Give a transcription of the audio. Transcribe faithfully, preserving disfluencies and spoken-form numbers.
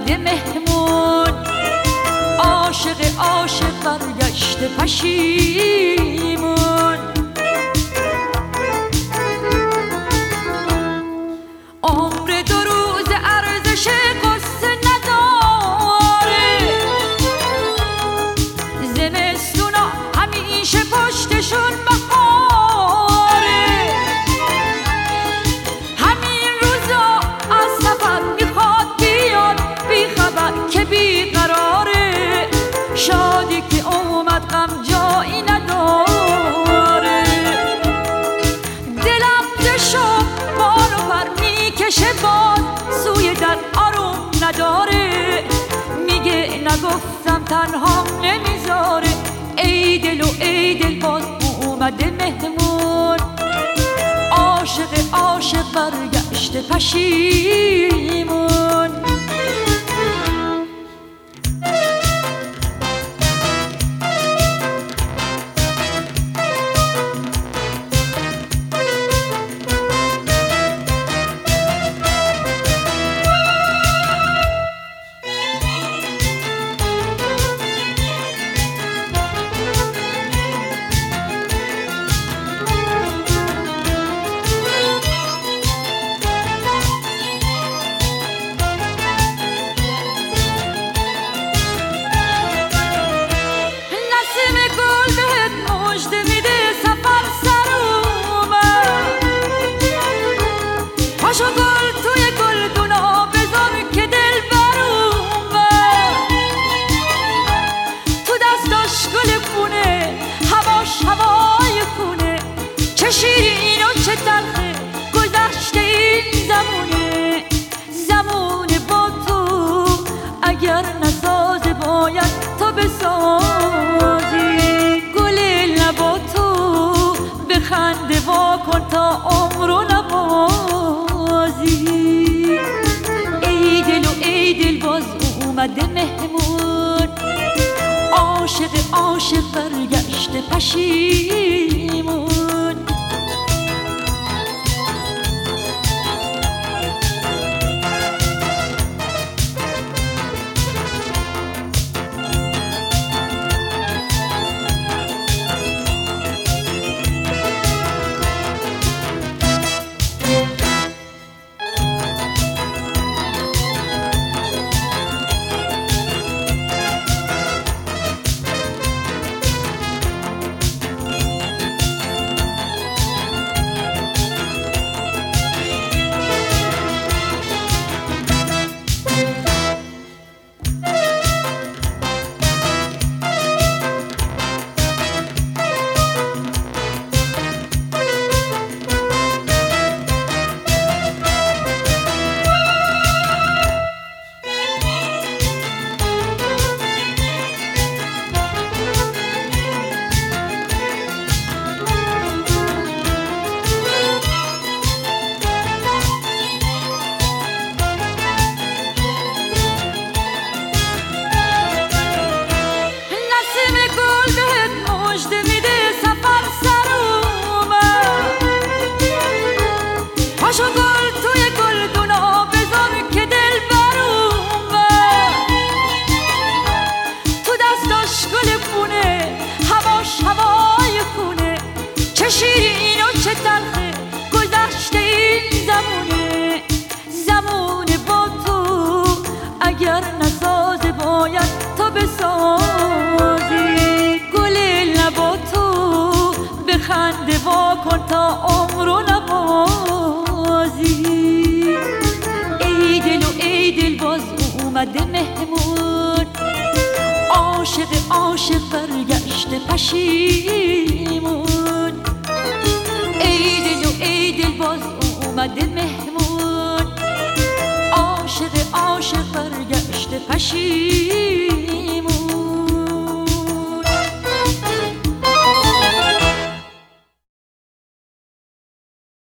اومده مهمون، عاشق عاشق برگشته پشیمون. عمر دو روز ارزش قصه نداره، زمستونا همیشه پشتشون بهاره. همین روزا از سفر میخواد بیاد بی خبر که بیقراره، شادی که اومد غم جایی نداره. دلم دشو بال و پر میکشه باز سوی در آروم نداره، میگه نگفتم تنها نمیذاره. ای دل و ای دل باز اومده مهمون، عاشق عاشق برگشته پشیمون. پاشو گل توی گلدونا بذار که دل برومه، تو دستاش گل خونه هواش هوای خونه. چه شیرین و چه تلخه گذشته این زمونه، زمونه با تو اگر نسازه باید تو بسازی. گل لبا تو بخنده وا کن تا عمرو نبازی. ای دل و ای دل باز اومده مهمون، عاشق عاشق برگشته پشیمون. پاشو گل توی گلدونا بذار که دل برومه، تو دستاش گل خونه هواش هوای خونه. چه شیرین و چه تلخه گذشته این زمونه، زمونه با تو اگر نسازه باید تو بسازی. گل لبا تو بخنده وا کن تا عمرو نبازی. ای دل و ای دل باز اومده مهمون، عاشق عاشق برگشته پشیمون. ای دل و ای دل باز اومده مهمون، عاشق عاشق برگشته پشیمون.